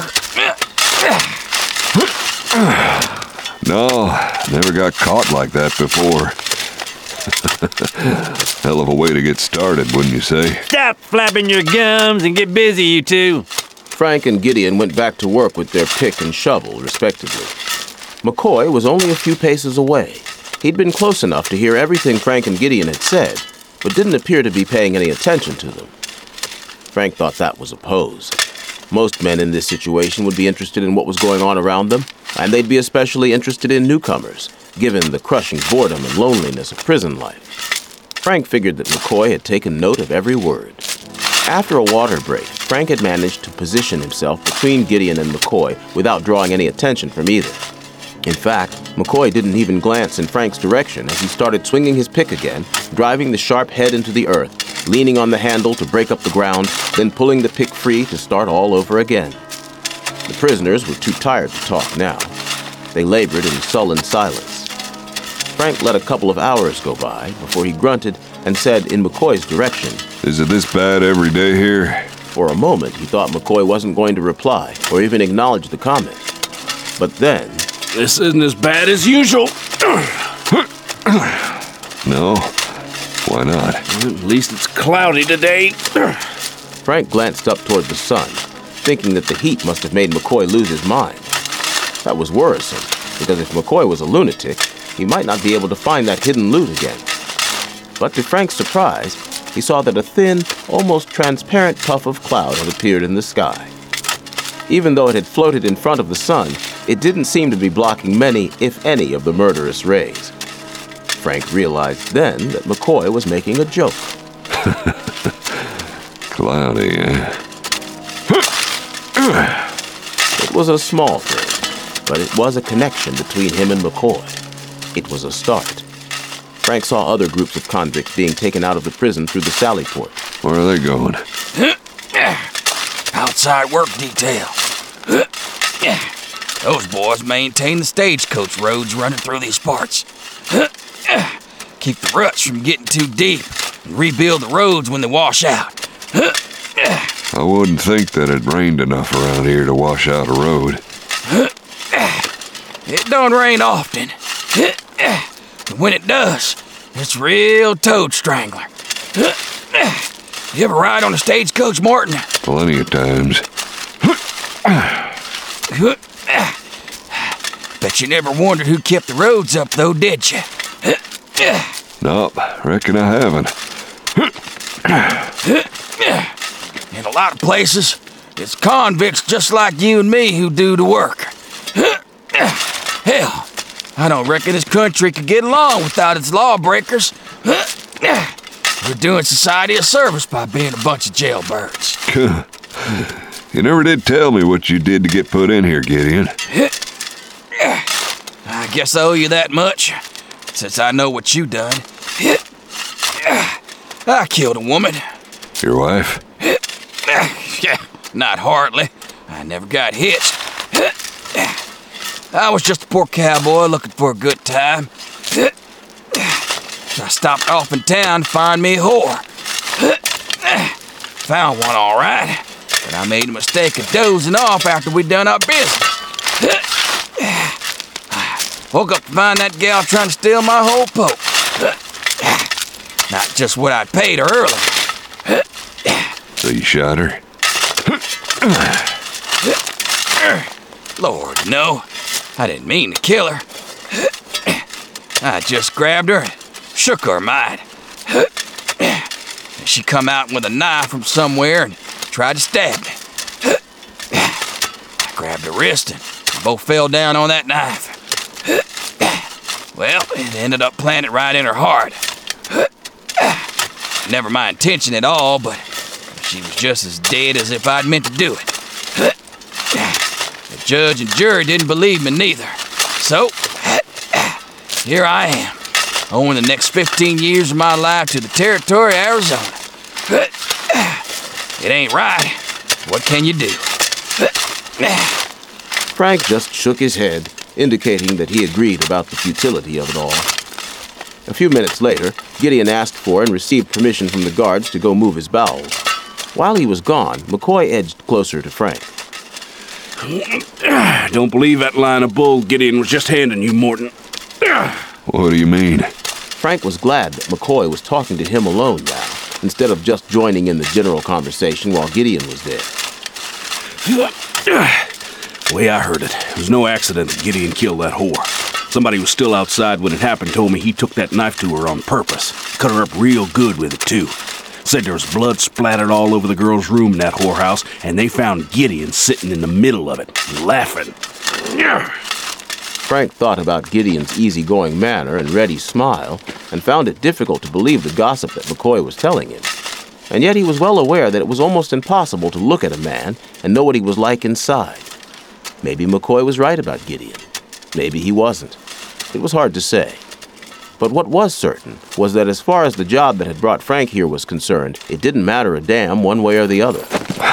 No, never got caught like that before. Hell of a way to get started, wouldn't you say? Stop flapping your gums and get busy, you two. Frank and Gideon went back to work with their pick and shovel, respectively. McCoy was only a few paces away. He'd been close enough to hear everything Frank and Gideon had said, but didn't appear to be paying any attention to them. Frank thought that was a pose. Most men in this situation would be interested in what was going on around them, and they'd be especially interested in newcomers, given the crushing boredom and loneliness of prison life. Frank figured that McCoy had taken note of every word. After a water break, Frank had managed to position himself between Gideon and McCoy without drawing any attention from either. In fact, McCoy didn't even glance in Frank's direction as he started swinging his pick again, driving the sharp head into the earth, leaning on the handle to break up the ground, then pulling the pick free to start all over again. The prisoners were too tired to talk now. They labored in sullen silence. Frank let a couple of hours go by before he grunted and said in McCoy's direction, Is it this bad every day here? For a moment, he thought McCoy wasn't going to reply or even acknowledge the comment. But then, This isn't as bad as usual. No? Why not? At least it's cloudy today. Frank glanced up toward the sun, thinking that the heat must have made McCoy lose his mind. That was worrisome, because if McCoy was a lunatic, he might not be able to find that hidden loot again. But to Frank's surprise, he saw that a thin, almost transparent puff of cloud had appeared in the sky. Even though it had floated in front of the sun, it didn't seem to be blocking many, if any, of the murderous rays. Frank realized then that McCoy was making a joke. Cloudy, eh? It was a small thing, but it was a connection between him and McCoy. It was a start. Frank saw other groups of convicts being taken out of the prison through the sally port. Where are they going? Outside work detail. Those boys maintain the stagecoach roads running through these parts. Keep the ruts from getting too deep and rebuild the roads when they wash out. I wouldn't think that it rained enough around here to wash out a road. It don't rain often. But when it does, it's real toad strangler. You ever ride on a stagecoach, Morton? Plenty of times. Bet you never wondered who kept the roads up, though, did you? Nope, reckon I haven't. In a lot of places, it's convicts just like you and me who do the work. Hell, I don't reckon this country could get along without its lawbreakers. We're doing society a service by being a bunch of jailbirds. You never did tell me what you did to get put in here, Gideon. I guess I owe you that much, since I know what you done. I killed a woman. Your wife? Not hardly. I never got hitched. I was just a poor cowboy looking for a good time. I stopped off in town to find me a whore. Found one all right, but I made a mistake of dozing off after we'd done our business. Woke up to find that gal trying to steal my whole poke. Not just what I'd paid her earlier. So you shot her? Lord, no. I didn't mean to kill her. I just grabbed her and shook her might. She come out with a knife from somewhere and tried to stab me. I grabbed her wrist and we both fell down on that knife. Well, it ended up planted right in her heart. Never my intention at all, but she was just as dead as if I'd meant to do it. The judge and jury didn't believe me neither. So, here I am, owing the next fifteen years of my life to the territory of Arizona. It ain't right. What can you do? Frank just shook his head, indicating that he agreed about the futility of it all. A few minutes later, Gideon asked for and received permission from the guards to go move his bowels. While he was gone, McCoy edged closer to Frank. Don't believe that line of bull Gideon was just handing you, Morton. What do you mean? Frank was glad that McCoy was talking to him alone now, instead of just joining in the general conversation while Gideon was there. The way I heard it, it was no accident that Gideon killed that whore. Somebody who was still outside when it happened told me he took that knife to her on purpose. Cut her up real good with it, too. Said there was blood splattered all over the girl's room in that whorehouse, and they found Gideon sitting in the middle of it, laughing. Frank thought about Gideon's easygoing manner and ready smile, and found it difficult to believe the gossip that McCoy was telling him. And yet he was well aware that it was almost impossible to look at a man and know what he was like inside. Maybe McCoy was right about Gideon. Maybe he wasn't. It was hard to say. But what was certain was that as far as the job that had brought Frank here was concerned, it didn't matter a damn one way or the other.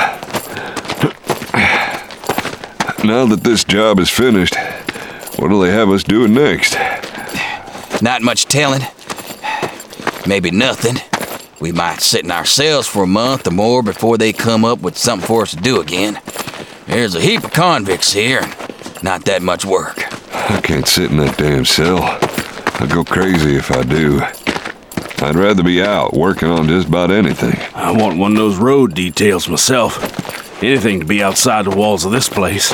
Now that this job is finished, what'll they have us doing next? Not much telling. Maybe nothing. We might sit in our cells for a month or more before they come up with something for us to do again. There's a heap of convicts here, and not that much work. I can't sit in that damn cell. I'd go crazy if I do. I'd rather be out working on just about anything. I want one of those road details myself. Anything to be outside the walls of this place.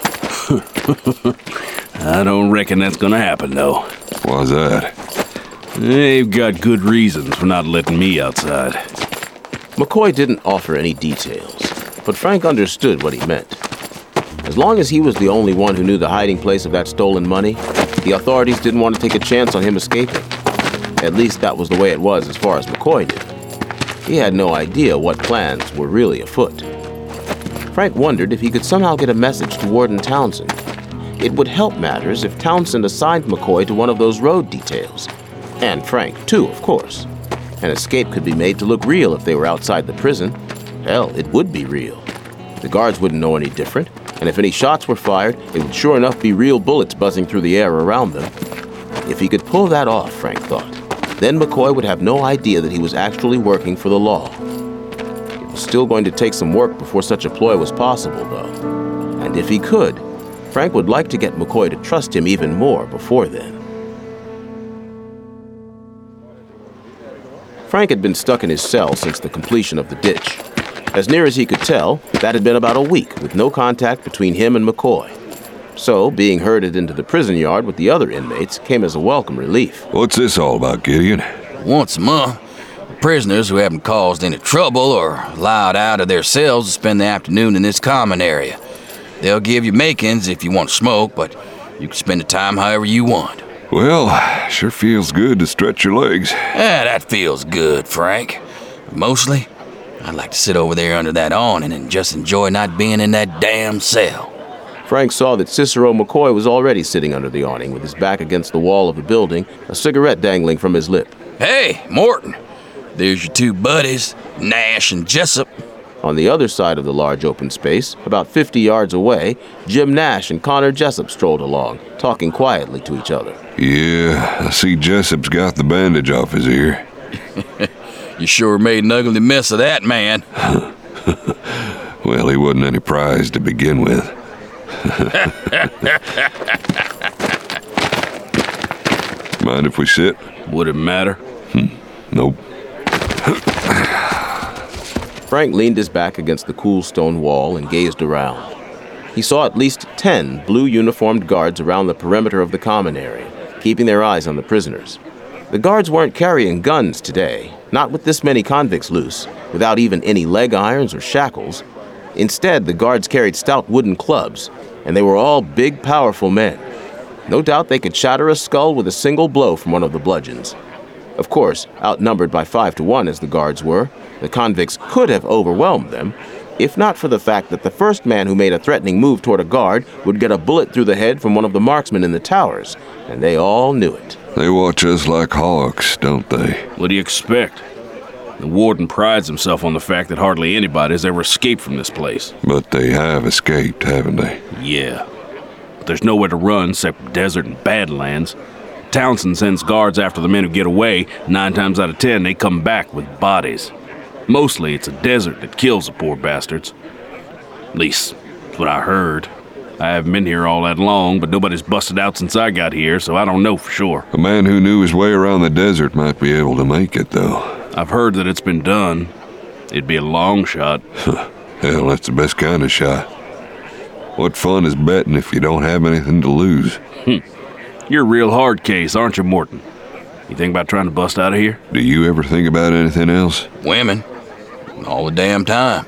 I don't reckon that's gonna happen, though. Why's that? They've got good reasons for not letting me outside. McCoy didn't offer any details, but Frank understood what he meant. As long as he was the only one who knew the hiding place of that stolen money, the authorities didn't want to take a chance on him escaping. At least that was the way it was as far as McCoy knew. He had no idea what plans were really afoot. Frank wondered if he could somehow get a message to Warden Townsend. It would help matters if Townsend assigned McCoy to one of those road details. And Frank, too, of course. An escape could be made to look real if they were outside the prison. Hell, it would be real. The guards wouldn't know any different, and if any shots were fired, it would sure enough be real bullets buzzing through the air around them. If he could pull that off, Frank thought, then McCoy would have no idea that he was actually working for the law. It was still going to take some work before such a ploy was possible, though. And if he could, Frank would like to get McCoy to trust him even more before then. Frank had been stuck in his cell since the completion of the ditch. As near as he could tell, that had been about a week with no contact between him and McCoy. So, being herded into the prison yard with the other inmates came as a welcome relief. What's this all about, Gideon? Once a month, prisoners who haven't caused any trouble or allowed out of their cells to spend the afternoon in this common area. They'll give you makings if you want to smoke, but you can spend the time however you want. Well, sure feels good to stretch your legs. Ah, that feels good, Frank. Mostly, I'd like to sit over there under that awning and just enjoy not being in that damn cell. Frank saw that Cicero McCoy was already sitting under the awning with his back against the wall of the building, a cigarette dangling from his lip. Hey, Morton, there's your two buddies, Nash and Jessup. On the other side of the large open space, about fifty yards away, Jim Nash and Connor Jessup strolled along, talking quietly to each other. Yeah, I see Jessup's got the bandage off his ear. You sure made an ugly mess of that, man. Well, he wasn't any prize to begin with. Mind if we sit? Would it matter? Hmm. Nope. Frank leaned his back against the cool stone wall and gazed around. He saw at least ten blue-uniformed guards around the perimeter of the common area, keeping their eyes on the prisoners. The guards weren't carrying guns today, not with this many convicts loose, without even any leg irons or shackles. Instead, the guards carried stout wooden clubs, and they were all big, powerful men. No doubt they could shatter a skull with a single blow from one of the bludgeons. Of course, outnumbered by five to one as the guards were, the convicts could have overwhelmed them, if not for the fact that the first man who made a threatening move toward a guard would get a bullet through the head from one of the marksmen in the towers, and they all knew it. They watch us like hawks, don't they? What do you expect? The warden prides himself on the fact that hardly anybody has ever escaped from this place. But they have escaped, haven't they? Yeah. But there's nowhere to run except desert and badlands. Townsend sends guards after the men who get away. Nine times out of ten, they come back with bodies. Mostly, it's a desert that kills the poor bastards. At least, that's what I heard. I haven't been here all that long, but nobody's busted out since I got here, so I don't know for sure. A man who knew his way around the desert might be able to make it, though. I've heard that it's been done. It'd be a long shot. Hell, that's the best kind of shot. What fun is betting if you don't have anything to lose? Hmm. You're a real hard case, aren't you, Morton? You think about trying to bust out of here? Do you ever think about anything else? Women. All the damn time.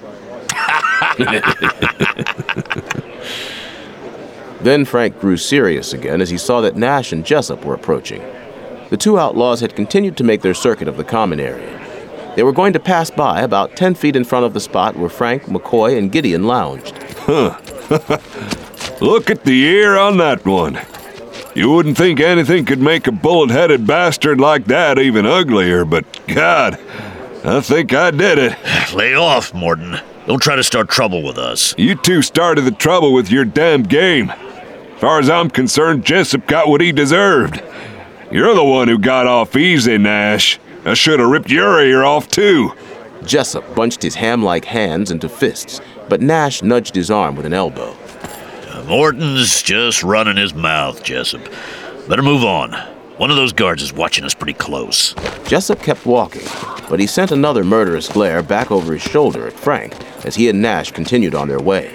Then Frank grew serious again as he saw that Nash and Jessup were approaching. The two outlaws had continued to make their circuit of the common area. They were going to pass by about ten feet in front of the spot where Frank, McCoy, and Gideon lounged. Huh. Look at the ear on that one. You wouldn't think anything could make a bullet-headed bastard like that even uglier, but God, I think I did it. Lay off, Morton. Don't try to start trouble with us. You two started the trouble with your damn game. As far as I'm concerned, Jessup got what he deserved. You're the one who got off easy, Nash. I should have ripped your ear off, too. Jessup bunched his ham-like hands into fists, but Nash nudged his arm with an elbow. Uh, Morton's just running his mouth, Jessup. Better move on. One of those guards is watching us pretty close. Jessup kept walking, but he sent another murderous glare back over his shoulder at Frank as he and Nash continued on their way.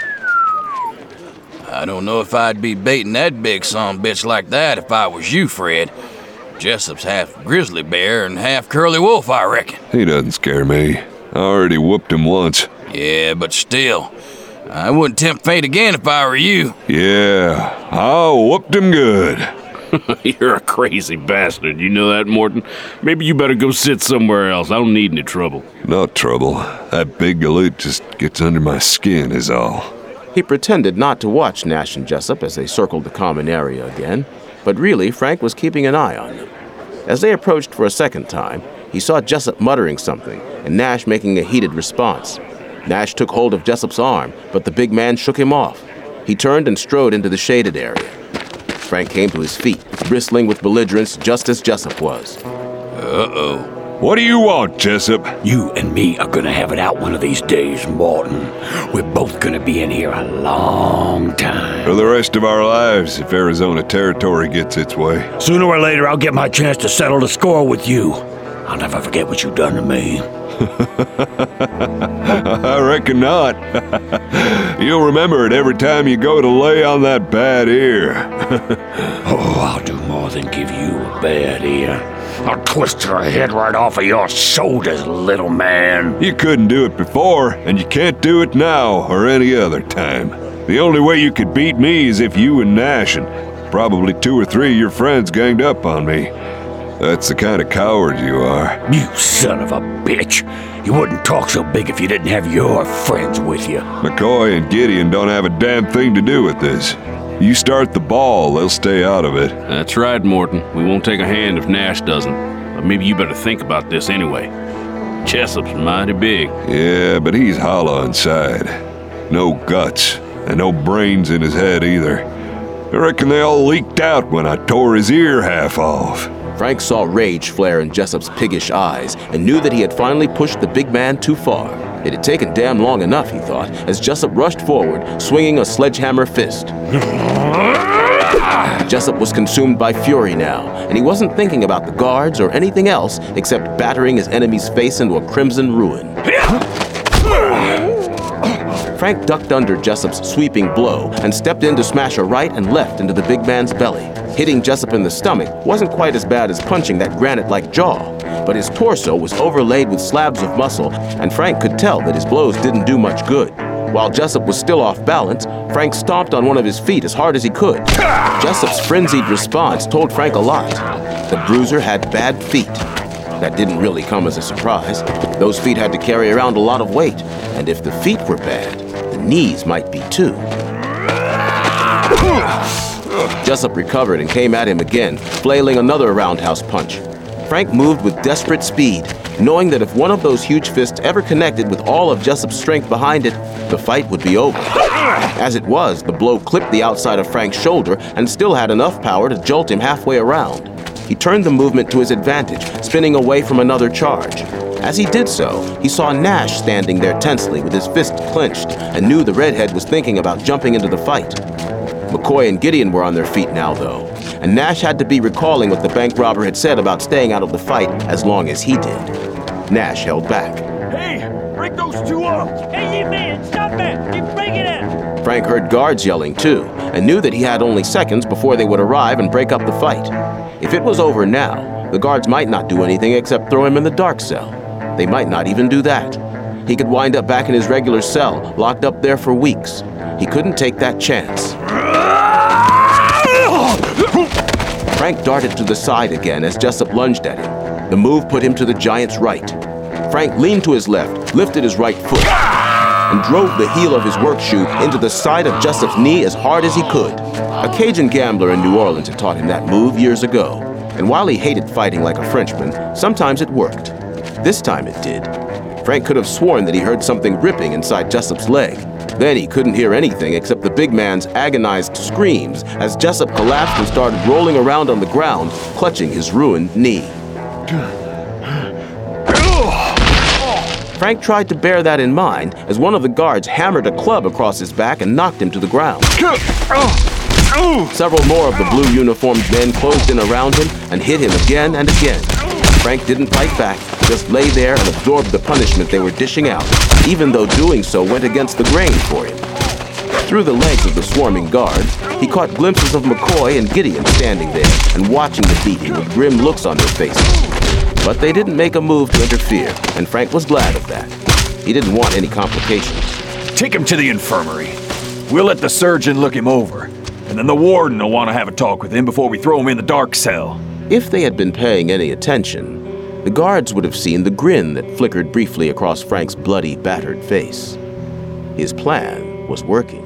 I don't know if I'd be baiting that big son-bitch like that if I was you, Fred. Jessup's half grizzly bear and half curly wolf, I reckon. He doesn't scare me. I already whooped him once. Yeah, but still, I wouldn't tempt fate again if I were you. Yeah, I whooped him good. You're a crazy bastard, you know that, Morton? Maybe you better go sit somewhere else. I don't need any trouble. Not trouble. That big galoot just gets under my skin is all. He pretended not to watch Nash and Jessup as they circled the common area again, but really Frank was keeping an eye on them. As they approached for a second time, he saw Jessup muttering something and Nash making a heated response. Nash took hold of Jessup's arm, but the big man shook him off. He turned and strode into the shaded area. Frank came to his feet, bristling with belligerence just as Jessup was. Uh-oh. What do you want, Jessup? You and me are gonna have it out one of these days, Morton. We're both gonna be in here a long time. For the rest of our lives, if Arizona Territory gets its way. Sooner or later, I'll get my chance to settle the score with you. I'll never forget what you done to me. I reckon not. You'll remember it every time you go to lay on that bad ear. Oh, I'll do more than give you a bad ear. I'll twist your head right off of your shoulders, little man. You couldn't do it before, and you can't do it now or any other time. The only way you could beat me is if you and Nash and probably two or three of your friends ganged up on me. That's the kind of coward you are. You son of a bitch. You wouldn't talk so big if you didn't have your friends with you. McCoy and Gideon don't have a damn thing to do with this. You start the ball, they'll stay out of it. That's right, Morton. We won't take a hand if Nash doesn't. But maybe you better think about this anyway. Jessup's mighty big. Yeah, but he's hollow inside. No guts, and no brains in his head either. I reckon they all leaked out when I tore his ear half off. Frank saw rage flare in Jessup's piggish eyes and knew that he had finally pushed the big man too far. It had taken damn long enough, he thought, as Jessup rushed forward, swinging a sledgehammer fist. Jessup was consumed by fury now, and he wasn't thinking about the guards or anything else except battering his enemy's face into a crimson ruin. Frank ducked under Jessup's sweeping blow and stepped in to smash a right and left into the big man's belly. Hitting Jessup in the stomach wasn't quite as bad as punching that granite-like jaw, but his torso was overlaid with slabs of muscle, and Frank could tell that his blows didn't do much good. While Jessup was still off balance, Frank stomped on one of his feet as hard as he could. Jessup's frenzied response told Frank a lot. The bruiser had bad feet. That didn't really come as a surprise. Those feet had to carry around a lot of weight, and if the feet were bad, the knees might be too. Jessup recovered and came at him again, flailing another roundhouse punch. Frank moved with desperate speed, knowing that if one of those huge fists ever connected with all of Jessup's strength behind it, the fight would be over. As it was, the blow clipped the outside of Frank's shoulder and still had enough power to jolt him halfway around. He turned the movement to his advantage, spinning away from another charge. As he did so, he saw Nash standing there tensely with his fist clenched and knew the redhead was thinking about jumping into the fight. McCoy and Gideon were on their feet now, though, and Nash had to be recalling what the bank robber had said about staying out of the fight as long as he did. Nash held back. Hey, break those two up! Hey, you man, stop that! You break it up! Frank heard guards yelling, too, and knew that he had only seconds before they would arrive and break up the fight. If it was over now, the guards might not do anything except throw him in the dark cell. They might not even do that. He could wind up back in his regular cell, locked up there for weeks. He couldn't take that chance. Frank darted to the side again as Jessup lunged at him. The move put him to the giant's right. Frank leaned to his left, lifted his right foot, and drove the heel of his work shoe into the side of Jessup's knee as hard as he could. A Cajun gambler in New Orleans had taught him that move years ago, and while he hated fighting like a Frenchman, sometimes it worked. This time it did. Frank could have sworn that he heard something ripping inside Jessup's leg. Then he couldn't hear anything except the big man's agonized screams as Jessup collapsed and started rolling around on the ground, clutching his ruined knee. Frank tried to bear that in mind as one of the guards hammered a club across his back and knocked him to the ground. Several more of the blue uniformed men closed in around him and hit him again and again. Frank didn't fight back, just lay there and absorbed the punishment they were dishing out, even though doing so went against the grain for him. Through the legs of the swarming guards, he caught glimpses of McCoy and Gideon standing there and watching the beating with grim looks on their faces. But they didn't make a move to interfere, and Frank was glad of that. He didn't want any complications. Take him to the infirmary. We'll let the surgeon look him over, and then the warden will want to have a talk with him before we throw him in the dark cell. If they had been paying any attention, the guards would have seen the grin that flickered briefly across Frank's bloody, battered face. His plan was working.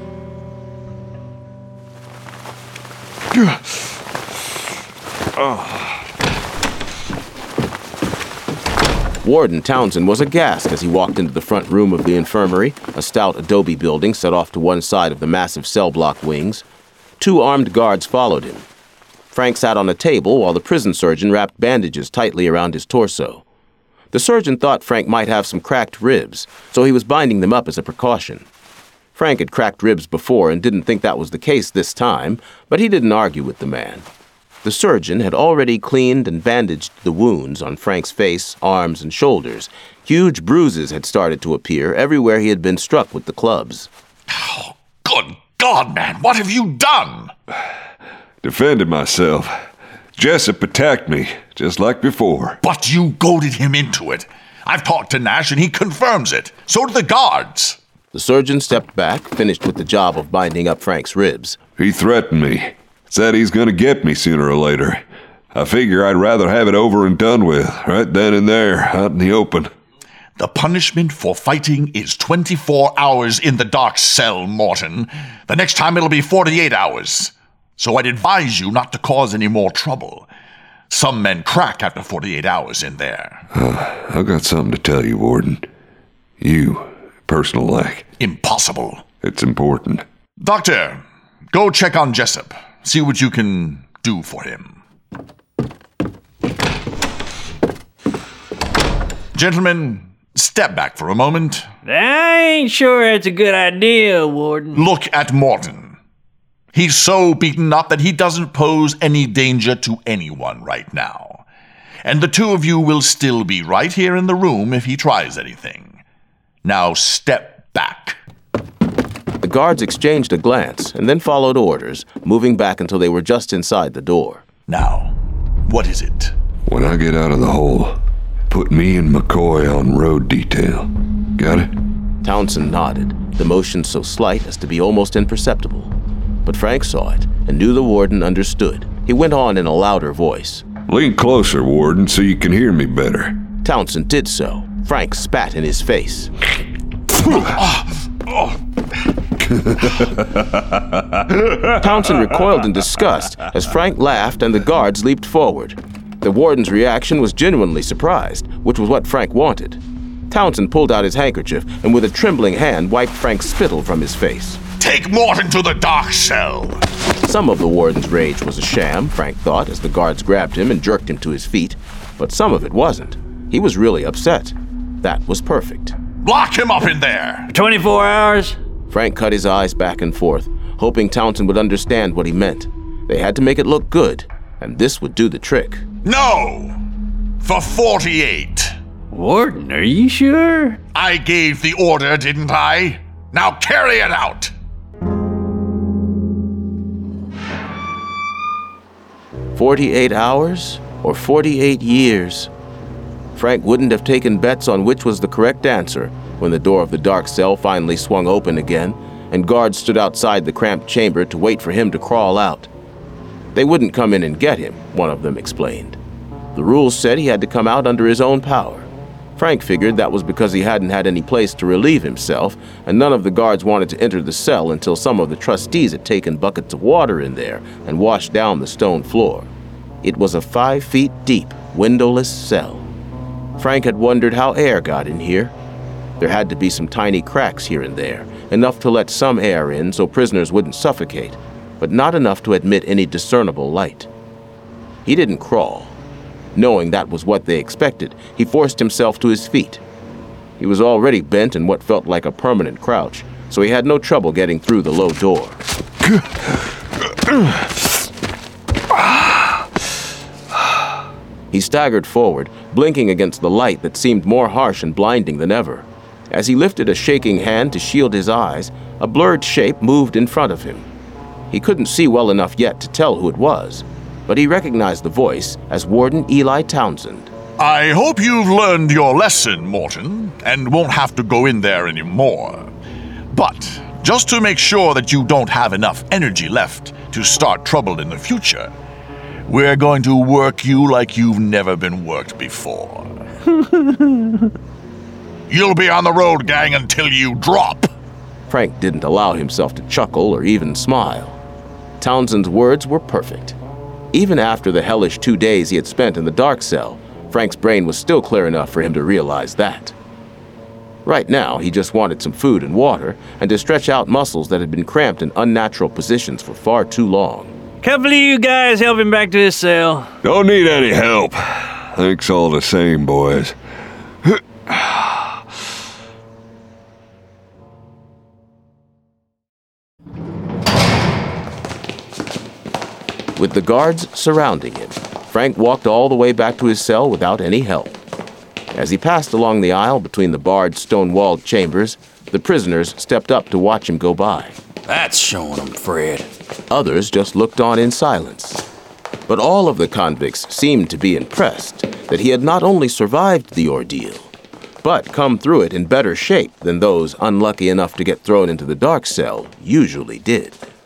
Warden Townsend was aghast as he walked into the front room of the infirmary, a stout adobe building set off to one side of the massive cell block wings. Two armed guards followed him. Frank sat on a table while the prison surgeon wrapped bandages tightly around his torso. The surgeon thought Frank might have some cracked ribs, so he was binding them up as a precaution. Frank had cracked ribs before and didn't think that was the case this time, but he didn't argue with the man. The surgeon had already cleaned and bandaged the wounds on Frank's face, arms, and shoulders, Huge bruises had started to appear everywhere he had been struck with the clubs. Oh, good God, man, what have you done? Defended myself. Jessup attacked me, just like before. But you goaded him into it. I've talked to Nash and he confirms it. So do the guards. The surgeon stepped back, finished with the job of binding up Frank's ribs. He threatened me. Said he's gonna get me sooner or later. I figure I'd rather have it over and done with, right then and there, out in the open. The punishment for fighting is twenty-four hours in the dark cell, Morton. The next time it'll be forty-eight hours. So I'd advise you not to cause any more trouble. Some men crack after forty-eight hours in there. Uh, I've got something to tell you, Warden. You, personal like. Impossible. It's important. Doctor, go check on Jessup. See what you can do for him. Gentlemen, step back for a moment. I ain't sure it's a good idea, Warden. Look at Morton. He's so beaten up that he doesn't pose any danger to anyone right now. And the two of you will still be right here in the room if he tries anything. Now step back. The guards exchanged a glance and then followed orders, moving back until they were just inside the door. Now, what is it? When I get out of the hole, put me and McCoy on road detail. Got it? Townsend nodded, the motion so slight as to be almost imperceptible. But Frank saw it and knew the warden understood. He went on in a louder voice. Lean closer, Warden, so you can hear me better. Townsend did so. Frank spat in his face. Townsend recoiled in disgust as Frank laughed and the guards leaped forward. The warden's reaction was genuinely surprised, which was what Frank wanted. Townsend pulled out his handkerchief and with a trembling hand wiped Frank's spittle from his face. Take Morton to the dark cell! Some of the warden's rage was a sham, Frank thought, as the guards grabbed him and jerked him to his feet. But some of it wasn't. He was really upset. That was perfect. Lock him up in there! twenty-four hours? Frank cut his eyes back and forth, hoping Townsend would understand what he meant. They had to make it look good, and this would do the trick. No! For forty-eight. Warden, are you sure? I gave the order, didn't I? Now carry it out! Forty-eight hours or forty-eight years? Frank wouldn't have taken bets on which was the correct answer when the door of the dark cell finally swung open again and guards stood outside the cramped chamber to wait for him to crawl out. They wouldn't come in and get him, one of them explained. The rules said he had to come out under his own power. Frank figured that was because he hadn't had any place to relieve himself, and none of the guards wanted to enter the cell until some of the trustees had taken buckets of water in there and washed down the stone floor. It was a five feet deep, windowless cell. Frank had wondered how air got in here. There had to be some tiny cracks here and there, enough to let some air in so prisoners wouldn't suffocate, but not enough to admit any discernible light. He didn't crawl. Knowing that was what they expected, he forced himself to his feet. He was already bent in what felt like a permanent crouch, so he had no trouble getting through the low door. He staggered forward, blinking against the light that seemed more harsh and blinding than ever. As he lifted a shaking hand to shield his eyes, a blurred shape moved in front of him. He couldn't see well enough yet to tell who it was, but he recognized the voice as Warden Eli Townsend. I hope you've learned your lesson, Morton, and won't have to go in there anymore. But just to make sure that you don't have enough energy left to start trouble in the future, we're going to work you like you've never been worked before. You'll be on the road, gang, until you drop. Frank didn't allow himself to chuckle or even smile. Townsend's words were perfect. Even after the hellish two days he had spent in the dark cell, Frank's brain was still clear enough for him to realize that. Right now, he just wanted some food and water, and to stretch out muscles that had been cramped in unnatural positions for far too long. Couple of you guys help him back to his cell. Don't need any help. Thanks all the same, boys. With the guards surrounding him, Frank walked all the way back to his cell without any help. As he passed along the aisle between the barred stone-walled chambers, the prisoners stepped up to watch him go by. That's showing them, Fred. Others just looked on in silence. But all of the convicts seemed to be impressed that he had not only survived the ordeal, but come through it in better shape than those unlucky enough to get thrown into the dark cell usually did.